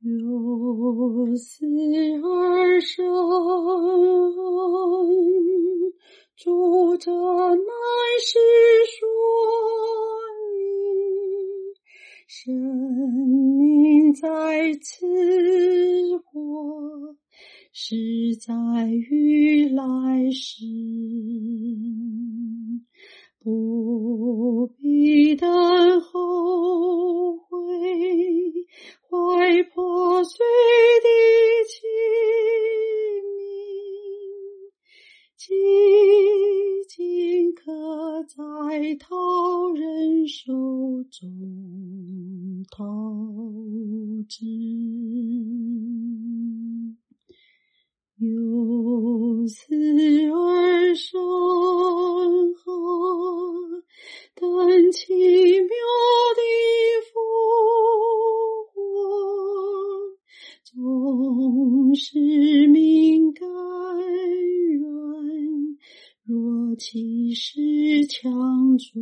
有思而生，主者乃是说明，生命在此活，实在于来世，不必等后悔，怀破碎的器皿，几经刻在他人手中陶制。由死而生，等奇妙的复活，纵使命感软，若气势强壮，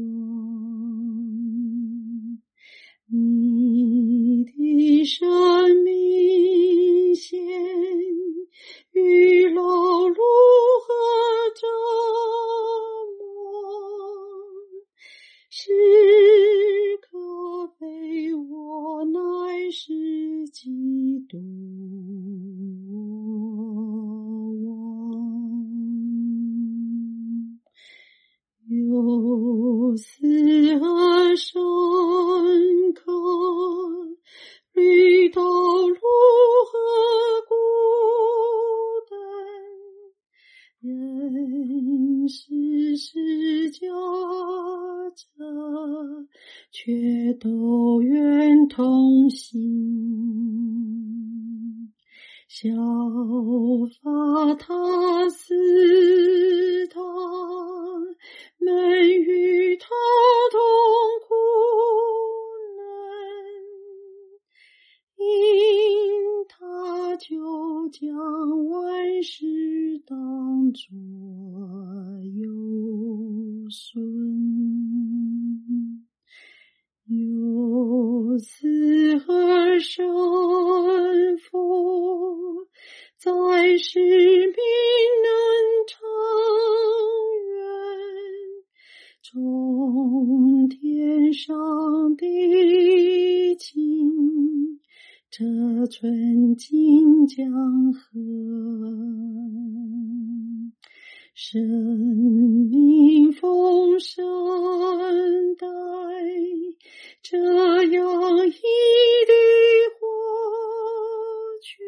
你的生命线与劳碌和折磨，时刻非我乃是基督王。由死而生，虑到如何孤单，人世是家者，却都愿同行，效法他死他，们与他同苦难，因他就将万事当作有损，由死而生佛，在世命能长远，从天上的情，这纯净江河，生命丰盛带这样一的活泉，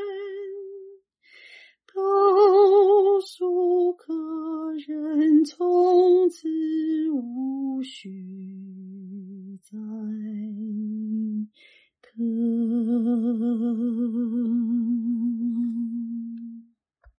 告诉客人从此无需再渴